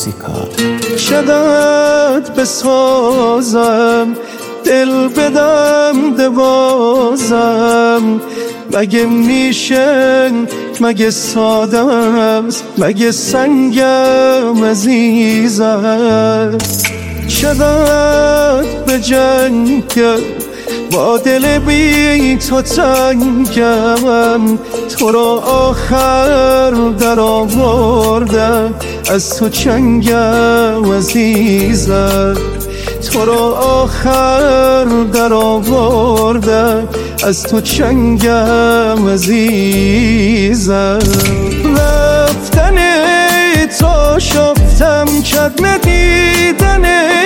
موزیکا. شدت بسازم دل بدم دوازم، مگه میشه مگه ساده است مگه سنگم عزیز است. شدت به جنگ با دل بی تو تنگم، تو را آخر در آوردم از تو چنگم عزیزم، تو را آخر در آوردم از تو چنگم عزیزم. رفتن تو شفتم کرد ندیدن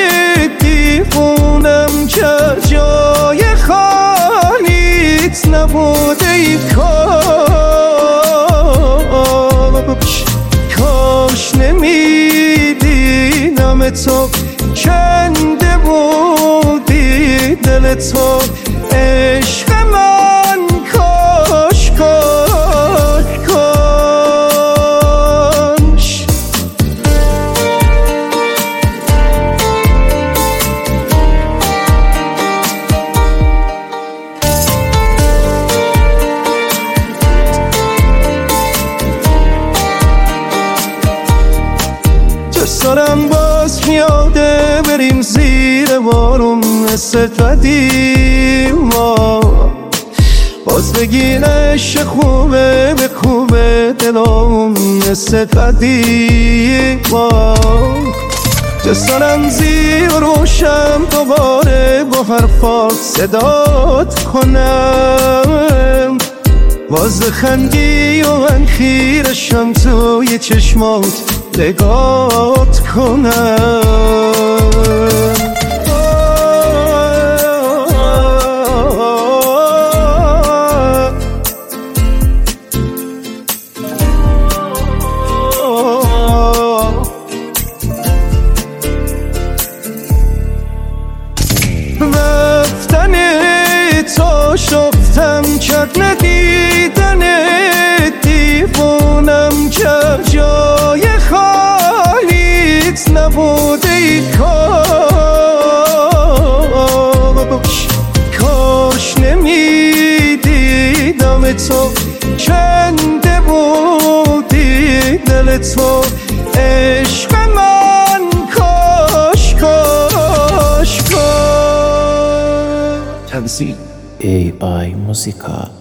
دیوونم کرد، جای خالیت نبود ای کاش، کاش نمیدیدم تو کنده بودی دل تو عشق من، کاش کاش کاش. دوست دارم باز میاده بریم زیر بارون مثل قدیما، باز بگین عشق خوبه به خوبه دلم مثل قدیما. دوست دارم زیر روشم دوباره با حرفات صدات کنم، باز خندی و من خیرشم توی چشمات نگات کنم. رفتن تو شفتم کرد ندیدن دیوونم کرد، جای خالیت نبود ای کاش، کاش نمیدیدم تو کنده بودی دل تو عشق من، کاش کاش کاش. تنظیم AI موزیکا.